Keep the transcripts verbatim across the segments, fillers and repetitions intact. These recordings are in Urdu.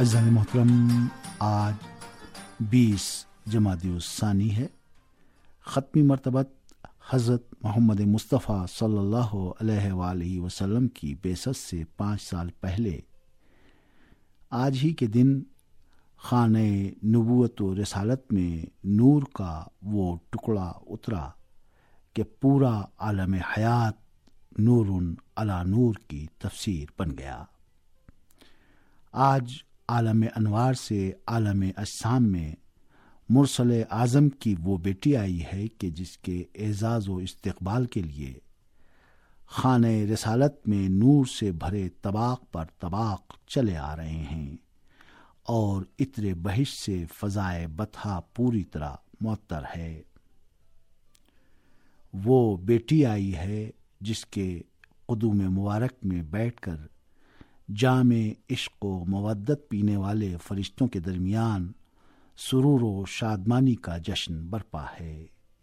عزیزان محترم، آج بیس جمادی الثانی ہے۔ ختمی مرتبت حضرت محمد مصطفیٰ صلی اللہ علیہ وآلہ وسلم کی بعثت سے پانچ سال پہلے آج ہی کے دن خانہ نبوت و رسالت میں نور کا وہ ٹکڑا اترا کہ پورا عالم حیات نور علی نور کی تفسیر بن گیا۔ آج عالم انوار سے عالم اجسام میں مرسل اعظم کی وہ بیٹی آئی ہے کہ جس کے اعزاز و استقبال کے لیے خانہ رسالت میں نور سے بھرے طباق پر طباق چلے آ رہے ہیں اور عطر بہشت سے فضائے بطحا پوری طرح معطر ہے۔ وہ بیٹی آئی ہے جس کے قدوم مبارک میں بیٹھ کر جام عشق و مودت پینے والے فرشتوں کے درمیان سرور و شادمانی کا جشن برپا ہے۔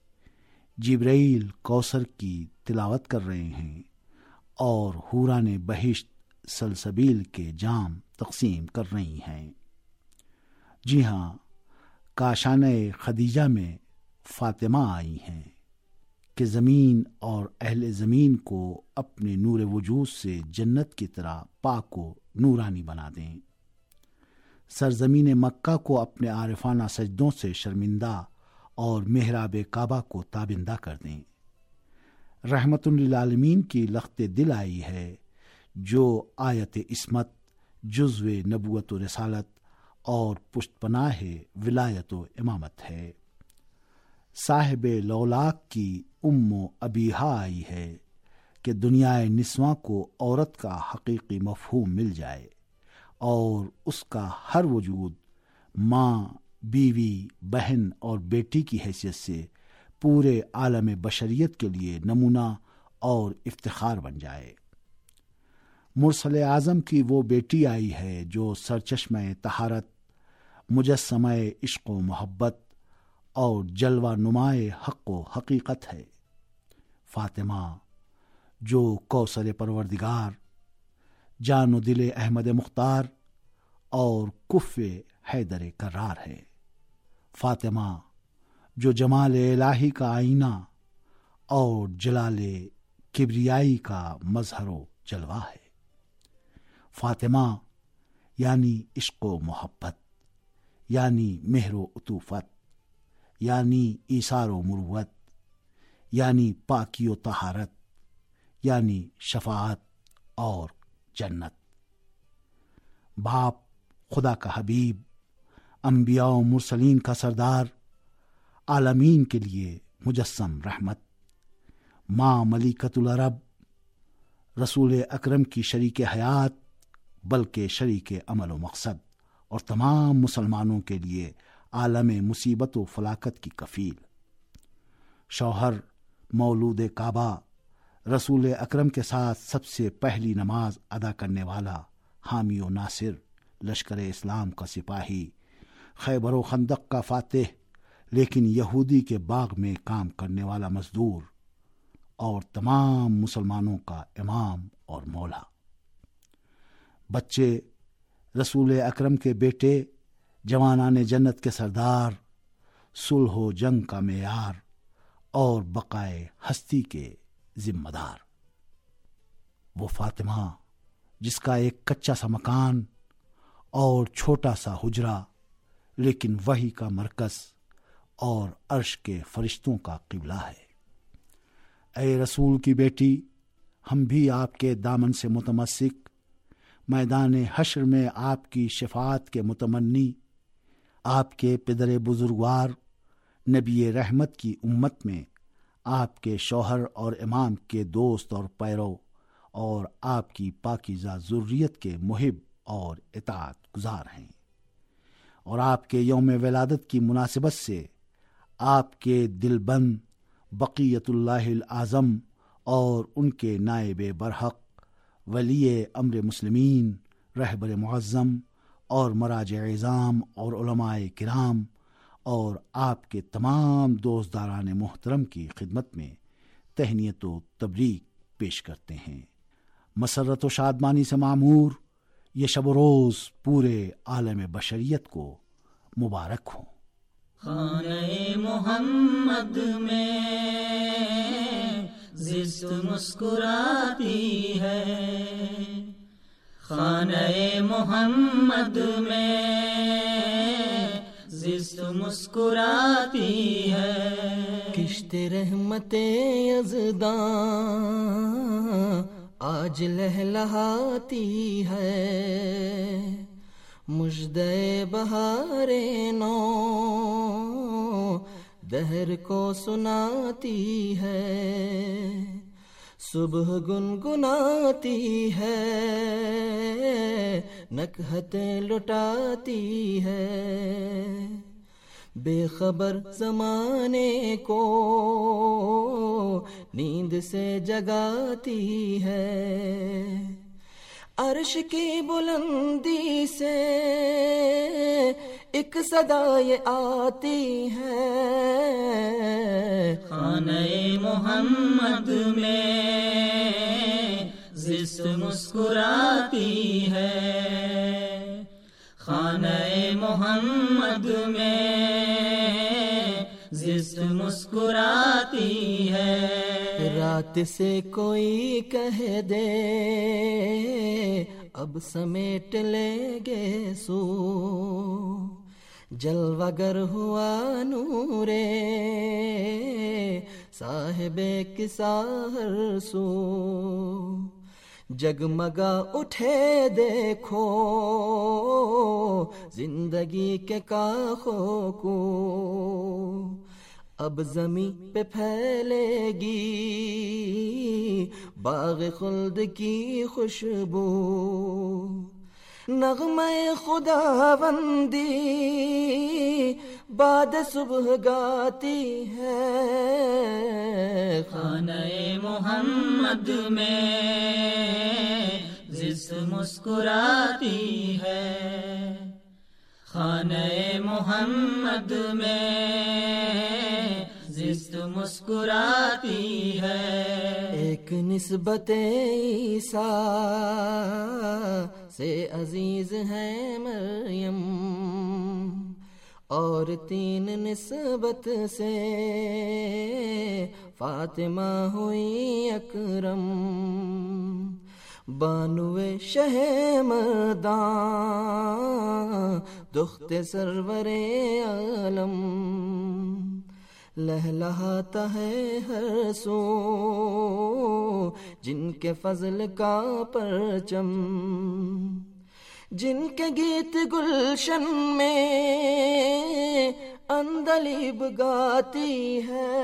جبرائیل کوثر کی تلاوت کر رہے ہیں اور حوران بہشت سلسبیل کے جام تقسیم کر رہی ہیں۔ جی ہاں، کاشانہ خدیجہ میں فاطمہ آئی ہیں کہ زمین اور اہل زمین کو اپنے نور وجود سے جنت کی طرح پاک و نورانی بنا دیں، سرزمین مکہ کو اپنے عارفانہ سجدوں سے شرمندہ اور محراب کعبہ کو تابندہ کر دیں۔ رحمت للعالمین کی لخت دل آئی ہے جو آیت عصمت، جزو نبوت و رسالت اور پشت پناہ ولایت و امامت ہے۔ صاحب لولاک کی ام و ابیہا آئی ہے کہ دنیا نسواں کو عورت کا حقیقی مفہوم مل جائے اور اس کا ہر وجود ماں، بیوی، بہن اور بیٹی کی حیثیت سے پورے عالم بشریت کے لیے نمونہ اور افتخار بن جائے۔ مرسل اعظم کی وہ بیٹی آئی ہے جو سرچشمہ طہارت، مجسمہ عشق و محبت اور جلوہ نمائے حق و حقیقت ہے۔ فاطمہ جو کوثر پروردگار، جان و دل احمد مختار اور کف حیدر کرار ہے۔ فاطمہ جو جمال الہی کا آئینہ اور جلال کبریائی کا مظہر و جلوہ ہے۔ فاطمہ یعنی عشق و محبت، یعنی مہر و عطوفت، یعنی ایثار و مروت، یعنی پاکی و طہارت، یعنی شفاعت اور جنت۔ باپ خدا کا حبیب، انبیاء و مرسلین کا سردار، عالمین کے لیے مجسم رحمت، ماں ملکۃ العرب، رسول اکرم کی شریک حیات بلکہ شریک عمل و مقصد، اور تمام مسلمانوں کے لیے عالم مصیبت و فلاکت کی کفیل۔ شوہر مولود کعبہ، رسول اکرم کے ساتھ سب سے پہلی نماز ادا کرنے والا، حامی و ناصر، لشکر اسلام کا سپاہی، خیبر و خندق کا فاتح، لیکن یہودی کے باغ میں کام کرنے والا مزدور، اور تمام مسلمانوں کا امام اور مولا۔ بچے رسول اکرم کے بیٹے، جوانان جنت کے سردار، صلح و جنگ کا معیار اور بقائے ہستی کے ذمہ دار۔ وہ فاطمہ جس کا ایک کچا سا مکان اور چھوٹا سا حجرہ لیکن وحی کا مرکز اور عرش کے فرشتوں کا قبلہ ہے۔ اے رسول کی بیٹی، ہم بھی آپ کے دامن سے متمسک، میدان حشر میں آپ کی شفاعت کے متمنی، آپ کے پدر بزرگوار نبی رحمت کی امت میں آپ کے شوہر اور امام کے دوست اور پیرو، اور آپ کی پاکیزہ ذریت کے محب اور اطاعت گزار ہیں، اور آپ کے یوم ولادت کی مناسبت سے آپ کے دل بند بقیت اللہ الاعظم اور ان کے نائب برحق، ولی امر مسلمین، رہبر معظم اور مراجع اعظام اور علماء کرام اور آپ کے تمام دوستداران محترم کی خدمت میں تہنیت و تبریک پیش کرتے ہیں۔ مسرت و شادمانی سے معمور یہ شب و روز پورے عالم بشریت کو مبارک ہوں۔ خانہ محمد میں زشت مسکراتی ہے، خانہ محمد میں زشت مسکراتی ہے، کشت رحمت یزداں آج لہلہاتی ہے، مژدہ بہار نو دہر کو سناتی ہے، صبح گنگناتی ہے، نکہت لٹاتی ہے، بے خبر زمانے کو نیند سے جگاتی ہے، عرش کی بلندی سے ایک صدا یہ آتی ہے، خانہ محمد میں زشت مسکراتی ہے، خانہ محمد میں زشت مسکراتی ہے، رات سے کوئی کہہ دے اب سمیٹ لیں گے سو، جلوہ گر ہوا نورے صاحب کساہر سو، جگمگا اٹھے دیکھو زندگی کے کاخوں کو، اب زمین پہ پھیلے گی باغ خلد کی خوشبو، نغمہ خداوندی بعد صبح گاتی ہے، خانہ محمد میں زشت مسکراتی ہے، خانہ محمد میں زشت مسکراتی ہے، ایک نسبت عیسیٰ سے عزیز ہے مریم، اور تین نسبت سے فاطمہ ہوئی اکرم، بانوے شہ مرداں دخت سرور عالم، لہلہاتا ہے ہر سو جن کے فضل کا پرچم، جن کے گیت گلشن میں اندلیب گاتی ہے،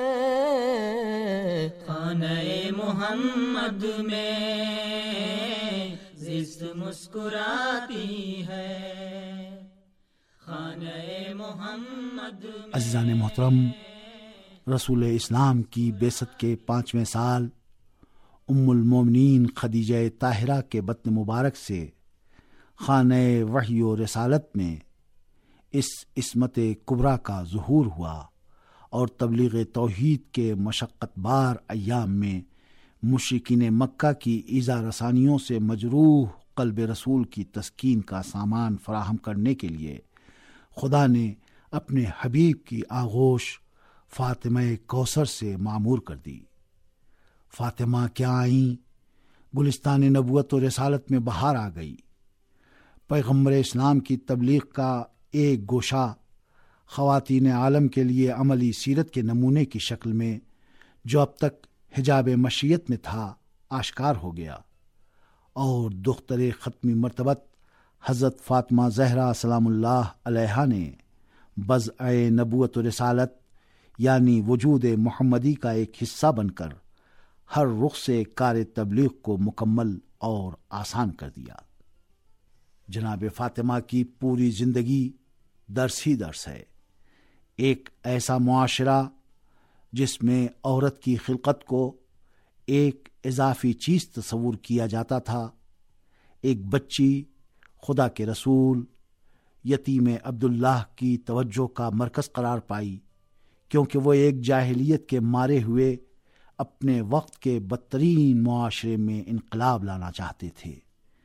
خانہ محمد میں زشت مسکراتی ہے، خانہ محمد میں۔ عزیزان محترم، رسول اسلام کی بعثت کے پانچویں سال ام المومنین خدیجہ طاہرہ کے بطن مبارک سے خانہ وحی و رسالت میں اس عصمت کبریٰ کا ظہور ہوا، اور تبلیغ توحید کے مشقت بار ایام میں مشرکین مکہ کی ایذا رسانیوں سے مجروح قلب رسول کی تسکین کا سامان فراہم کرنے کے لیے خدا نے اپنے حبیب کی آغوش فاطمہ کوثر سے معمور کر دی۔ فاطمہ کیا آئیں، گلستان نبوت و رسالت میں بہار آ گئی۔ پیغمبر اسلام کی تبلیغ کا ایک گوشہ خواتین عالم کے لیے عملی سیرت کے نمونے کی شکل میں جو اب تک حجاب مشیت میں تھا آشکار ہو گیا، اور دختر ختمی مرتبت حضرت فاطمہ زہرا سلام اللہ علیہا نے بضع نبوت و رسالت یعنی وجود محمدی کا ایک حصہ بن کر ہر رخ سے کار تبلیغ کو مکمل اور آسان کر دیا۔ جناب فاطمہ کی پوری زندگی درس ہی درس ہے، ایک ایسا معاشرہ جس میں عورت کی خلقت کو ایک اضافی چیز تصور کیا جاتا تھا، ایک بچی خدا کے رسول یتیم عبداللہ کی توجہ کا مرکز قرار پائی، کیونکہ وہ ایک جاہلیت کے مارے ہوئے اپنے وقت کے بدترین معاشرے میں انقلاب لانا چاہتے تھے،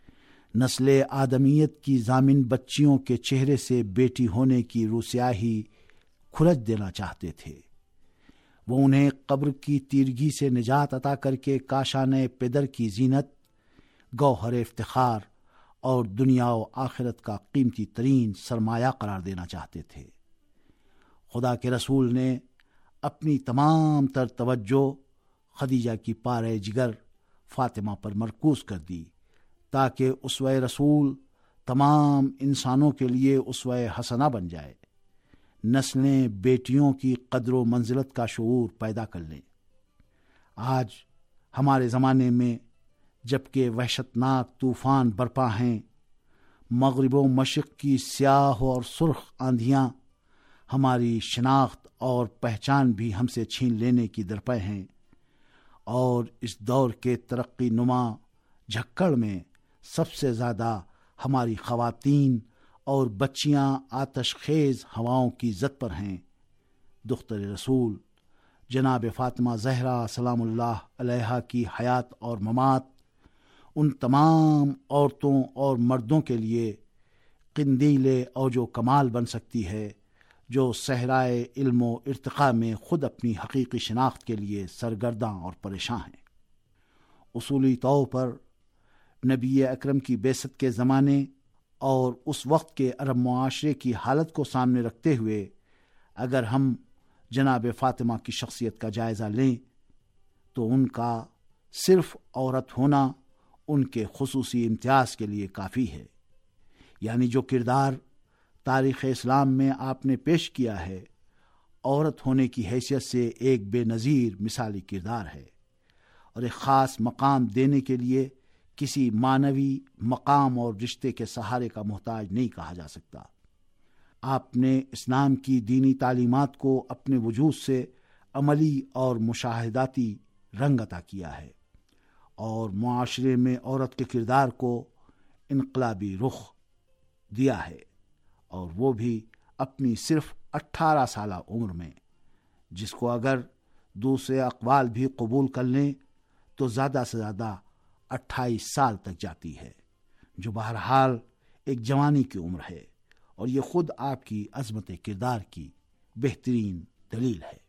نسل آدمیت کی ضامن بچیوں کے چہرے سے بیٹی ہونے کی روسیاہی کھرچ دینا چاہتے تھے۔ وہ انہیں قبر کی تیرگی سے نجات عطا کر کے کاشانے پدر کی زینت، گوہر افتخار اور دنیا و آخرت کا قیمتی ترین سرمایہ قرار دینا چاہتے تھے۔ خدا کے رسول نے اپنی تمام تر توجہ خدیجہ کی پارے جگر فاطمہ پر مرکوز کر دی تاکہ اسوہ رسول تمام انسانوں کے لیے اسوہ حسنہ بن جائے، نسلیں بیٹیوں کی قدر و منزلت کا شعور پیدا کر لیں۔ آج ہمارے زمانے میں جبکہ وحشتناک طوفان برپا ہیں، مغرب و مشرق کی سیاہ اور سرخ آندھیاں ہماری شناخت اور پہچان بھی ہم سے چھین لینے کی درپے ہیں، اور اس دور کے ترقی نما جھکڑ میں سب سے زیادہ ہماری خواتین اور بچیاں آتش خیز ہواؤں کی زد پر ہیں۔ دختر رسول جناب فاطمہ زہرا سلام اللہ علیہا کی حیات اور ممات ان تمام عورتوں اور مردوں کے لیے قندیل اوج و کمال بن سکتی ہے جو صحرائے علم و ارتقاء میں خود اپنی حقیقی شناخت کے لیے سرگرداں اور پریشاں ہیں۔ اصولی طور پر نبی اکرم کی بعثت کے زمانے اور اس وقت کے عرب معاشرے کی حالت کو سامنے رکھتے ہوئے اگر ہم جناب فاطمہ کی شخصیت کا جائزہ لیں تو ان کا صرف عورت ہونا ان کے خصوصی امتیاز کے لیے کافی ہے، یعنی جو کردار تاریخ اسلام میں آپ نے پیش کیا ہے عورت ہونے کی حیثیت سے ایک بے نظیر مثالی کردار ہے، اور ایک خاص مقام دینے کے لیے کسی معنوی مقام اور رشتے کے سہارے کا محتاج نہیں کہا جا سکتا۔ آپ نے اسلام کی دینی تعلیمات کو اپنے وجود سے عملی اور مشاہداتی رنگ عطا کیا ہے، اور معاشرے میں عورت کے کردار کو انقلابی رخ دیا ہے، اور وہ بھی اپنی صرف اٹھارہ سالہ عمر میں، جس کو اگر دوسرے اقوال بھی قبول کر لیں تو زیادہ سے زیادہ اٹھائیس سال تک جاتی ہے، جو بہرحال ایک جوانی کی عمر ہے، اور یہ خود آپ کی عظمت کردار کی بہترین دلیل ہے۔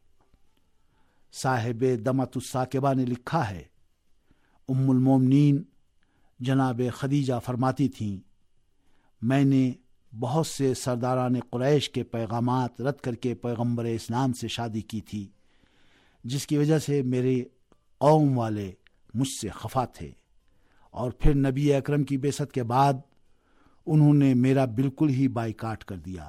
صاحب دمۃ الثاقبہ نے لکھا ہے، ام المومنین جناب خدیجہ فرماتی تھیں، میں نے بہت سے سرداران قریش کے پیغامات رد کر کے پیغمبر اسلام سے شادی کی تھی، جس کی وجہ سے میرے قوم والے مجھ سے خفا تھے، اور پھر نبی اکرم کی بعثت کے بعد انہوں نے میرا بالکل ہی بائیکاٹ کر دیا۔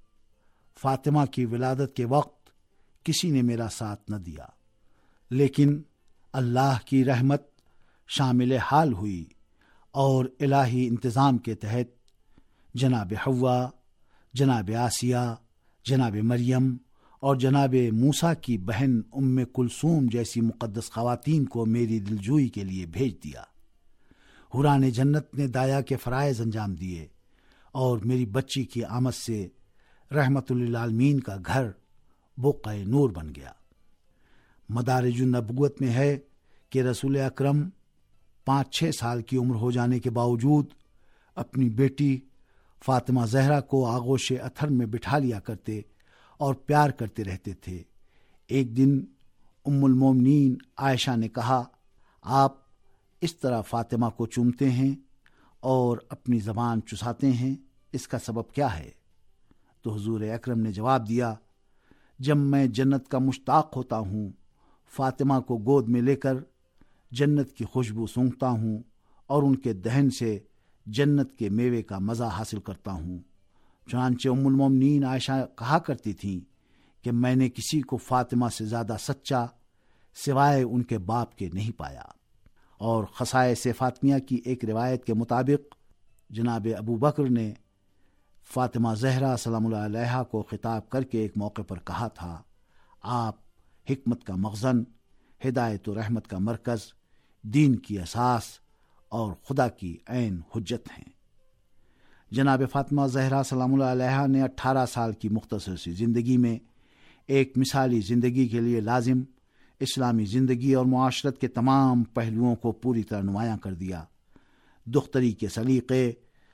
فاطمہ کی ولادت کے وقت کسی نے میرا ساتھ نہ دیا، لیکن اللہ کی رحمت شامل حال ہوئی، اور الہی انتظام کے تحت جناب حوا، جناب آسیہ، جناب مریم اور جناب موسیٰ کی بہن ام کلثوم جیسی مقدس خواتین کو میری دلجوئی کے لیے بھیج دیا۔ حوران جنت نے دایا کے فرائض انجام دیے، اور میری بچی کی آمد سے رحمت للعالمین کا گھر بقعہ نور بن گیا۔ مدارج النبوت میں ہے کہ رسول اکرم پانچ چھ سال کی عمر ہو جانے کے باوجود اپنی بیٹی فاطمہ زہرا کو آغوش اتھر میں بٹھا لیا کرتے اور پیار کرتے رہتے تھے۔ ایک دن ام المومنین عائشہ نے کہا، آپ اس طرح فاطمہ کو چومتے ہیں اور اپنی زبان چساتے ہیں، اس کا سبب کیا ہے؟ تو حضور اکرم نے جواب دیا، جب میں جنت کا مشتاق ہوتا ہوں، فاطمہ کو گود میں لے کر جنت کی خوشبو سونگھتا ہوں اور ان کے دہن سے جنت کے میوے کا مزہ حاصل کرتا ہوں۔ چنانچہ ام المومنین عائشہ کہا کرتی تھیں کہ میں نے کسی کو فاطمہ سے زیادہ سچا سوائے ان کے باپ کے نہیں پایا۔ اور خصائص فاطمیہ کی ایک روایت کے مطابق جناب ابو بکر نے فاطمہ زہرا سلام اللہ علیہا کو خطاب کر کے ایک موقع پر کہا تھا، آپ حکمت کا مخزن، ہدایت و رحمت کا مرکز، دین کی اساس اور خدا کی عین حجت ہیں۔ جناب فاطمہ زہرا سلام اللہ علیہا نے اٹھارہ سال کی مختصر سی زندگی میں ایک مثالی زندگی کے لیے لازم اسلامی زندگی اور معاشرت کے تمام پہلوؤں کو پوری طرح نمایاں کر دیا۔ دختری کے سلیقے،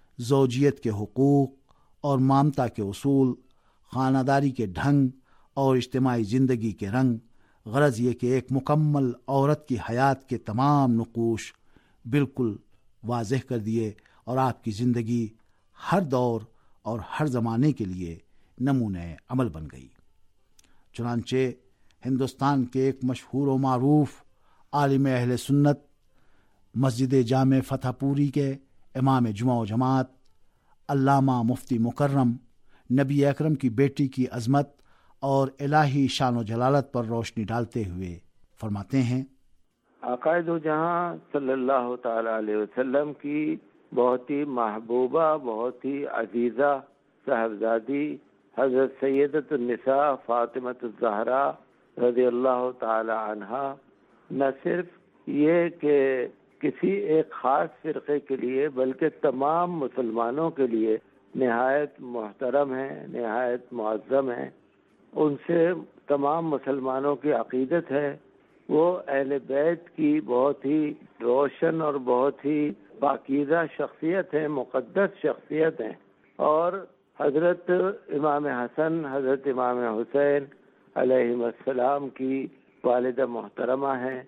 زوجیت کے حقوق اور مامتا کے اصول، خانہ داری کے ڈھنگ اور اجتماعی زندگی کے رنگ، غرض یہ کہ ایک مکمل عورت کی حیات کے تمام نقوش بالکل واضح کر دیے اور آپ کی زندگی ہر دور اور ہر زمانے کے لیے نمونۂ عمل بن گئی۔ چنانچہ ہندوستان کے ایک مشہور و معروف عالم اہل سنت، مسجد جامع فتح پوری کے امام جمعہ و جماعت علامہ مفتی مکرم نبی اکرم کی بیٹی کی عظمت اور الہی شان و جلالت پر روشنی ڈالتے ہوئے فرماتے ہیں، آقا دو جہاں صلی اللہ تعالی علیہ وسلم کی بہت ہی محبوبہ، بہت ہی عزیزہ صاحبزادی حضرت سیدۃ النساء فاطمہ الزہرا رضی اللہ تعالی عنہا نہ صرف یہ کہ کسی ایک خاص فرقے کے لیے بلکہ تمام مسلمانوں کے لیے نہایت محترم ہیں، نہایت معظم ہیں۔ ان سے تمام مسلمانوں کی عقیدت ہے، وہ اہل بیت کی بہت ہی روشن اور بہت ہی پاکیزہ شخصیت ہے، مقدس شخصیت ہیں، اور حضرت امام حسن، حضرت امام حسین علیہ السلام کی والدہ محترمہ ہیں،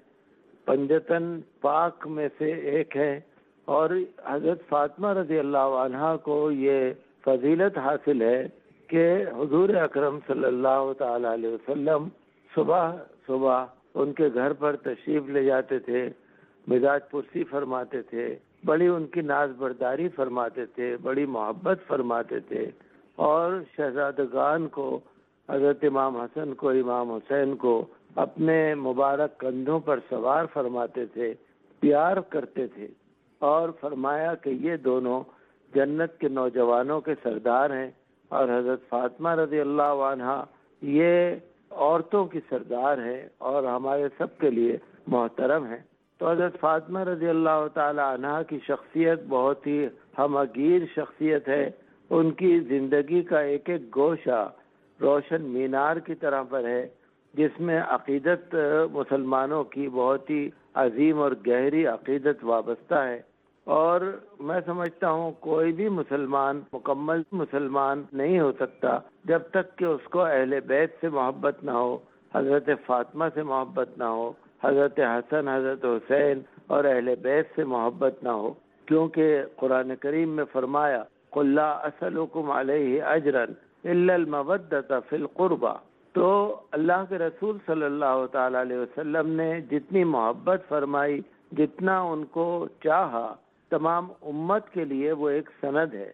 پنجتن پاک میں سے ایک ہے، اور حضرت فاطمہ رضی اللہ عنہا کو یہ فضیلت حاصل ہے کہ حضور اکرم صلی اللہ تعالی علیہ وسلم صبح صبح ان کے گھر پر تشریف لے جاتے تھے، مزاج پرسی فرماتے تھے، بڑی ان کی ناز برداری فرماتے تھے، بڑی محبت فرماتے تھے، اور شہزادگان کو، حضرت امام حسن کو، امام حسین کو اپنے مبارک کندھوں پر سوار فرماتے تھے، پیار کرتے تھے، اور فرمایا کہ یہ دونوں جنت کے نوجوانوں کے سردار ہیں، اور حضرت فاطمہ رضی اللہ عنہا یہ عورتوں کی سردار ہے اور ہمارے سب کے لیے محترم ہے۔ تو حضرت فاطمہ رضی اللہ تعالی عنہا کی شخصیت بہت ہی ہمگیر شخصیت ہے، ان کی زندگی کا ایک ایک گوشہ روشن مینار کی طرح پر ہے، جس میں عقیدت مسلمانوں کی بہت ہی عظیم اور گہری عقیدت وابستہ ہے، اور میں سمجھتا ہوں کوئی بھی مسلمان مکمل مسلمان نہیں ہو سکتا جب تک کہ اس کو اہل بیت سے محبت نہ ہو، حضرت فاطمہ سے محبت نہ ہو، حضرت حسن، حضرت حسین اور اہل بیت سے محبت نہ ہو، کیونکہ قرآن کریم میں فرمایا قُلْ لَا أَسْأَلُكُمْ عَلَيْهِ أَجْرًا إِلَّا الْمَوَدَّةَ فِي الْقُرْبَى۔ تو اللہ کے رسول صلی اللہ تعالی علیہ وسلم نے جتنی محبت فرمائی، جتنا ان کو چاہا، تمام امت کے لیے وہ ایک سند ہے۔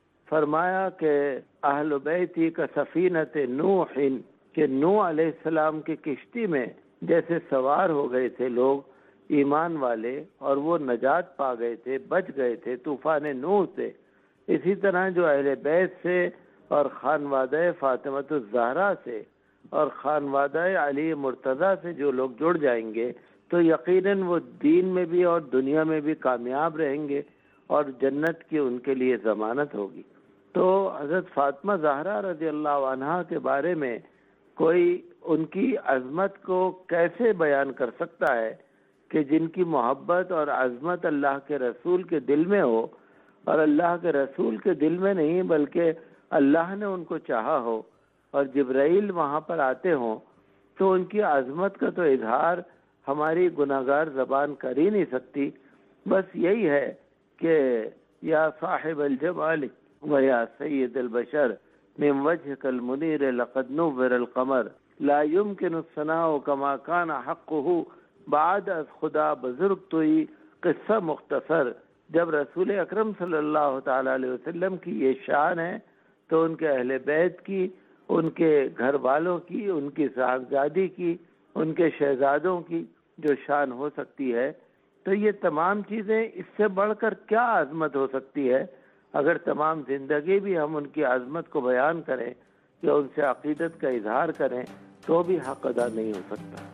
فرمایا کہ اہل بیتی کا سفینۃ نوح، کہ نوح علیہ السلام کی کشتی میں جیسے سوار ہو گئے تھے لوگ ایمان والے، اور وہ نجات پا گئے تھے، بچ گئے تھے طوفان نوح سے، اسی طرح جو اہل بیت سے اور خانوادہ فاطمہ الزہرا سے اور خانوادہ علی مرتضیٰ سے جو لوگ جڑ جائیں گے تو یقیناً وہ دین میں بھی اور دنیا میں بھی کامیاب رہیں گے، اور جنت کی ان کے لیے ضمانت ہوگی۔ تو حضرت فاطمہ زہرا رضی اللہ عنہا کے بارے میں کوئی ان کی عظمت کو کیسے بیان کر سکتا ہے کہ جن کی محبت اور عظمت اللہ کے رسول کے دل میں ہو، اور اللہ کے رسول کے دل میں نہیں بلکہ اللہ نے ان کو چاہا ہو، اور جبرائیل وہاں پر آتے ہوں، تو ان کی عظمت کا تو اظہار ہماری گناہگار زبان کر ہی نہیں سکتی۔ بس یہی ہے کہ یا صاحب الجمال و یا سید البشر من وجهك المنیر لقد نور القمر لا يمكن الثناء كما كان حقه بعد از خدا بزرگ توئی۔ قصہ مختصر، جب رسول اکرم صلی اللہ تعالی علیہ وسلم کی یہ شان ہے تو ان کے اہل بیت کی، ان کے گھر والوں کی، ان کی صاحبزادی کی، ان کے شہزادوں کی جو شان ہو سکتی ہے، تو یہ تمام چیزیں اس سے بڑھ کر کیا عظمت ہو سکتی ہے؟ اگر تمام زندگی بھی ہم ان کی عظمت کو بیان کریں یا ان سے عقیدت کا اظہار کریں تو بھی حق ادا نہیں ہو سکتا۔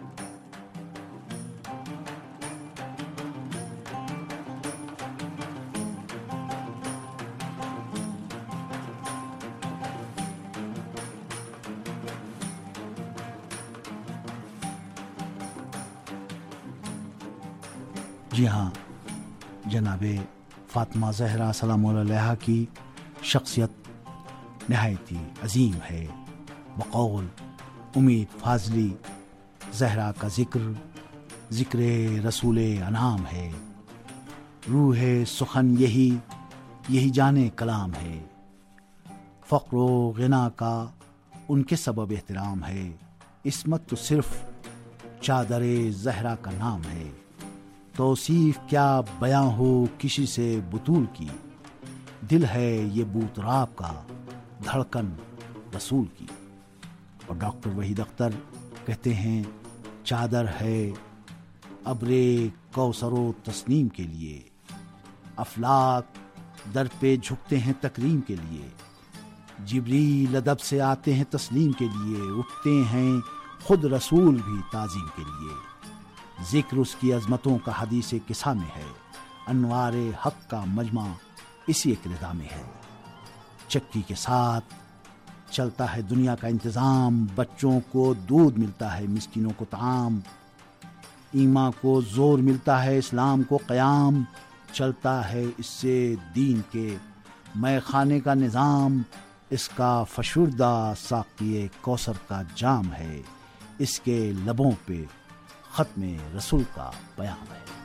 جی ہاں، جناب فاطمہ زہرا سلام اللہ علیہا کی شخصیت نہایت ہی عظیم ہے. بقول امید فاضلی زہرا کا ذکر ذکر رسول انعام ہے. روح سخن یہی یہی جانے کلام ہے. فقر و غنا کا ان کے سبب احترام ہے. عصمت تو صرف چادر زہرا کا نام ہے. توصیف کیا بیاں ہو کسی سے بطول کی، دل ہے یہ بوتراب کا دھڑکن رسول کی. اور ڈاکٹر وحید اختر کہتے ہیں چادر ہے ابر کوثر و تسنیم کے لیے، افلاک در پہ جھکتے ہیں تکریم کے لیے، جبریل ادب سے آتے ہیں تسلیم کے لیے، اٹھتے ہیں خود رسول بھی تعظیم کے لیے. ذکر اس کی عظمتوں کا حدیث قصہ میں ہے، انوار حق کا مجمع اسی ایک رضا میں ہے. چکی کے ساتھ چلتا ہے دنیا کا انتظام، بچوں کو دودھ ملتا ہے مسکینوں کو طعام، ایمان کو زور ملتا ہے اسلام کو قیام، چلتا ہے اس سے دین کے مے خانے کا نظام. اس کا فشردہ ساقی کوثر کا جام ہے، اس کے لبوں پہ ختم رسول کا پیام ہے.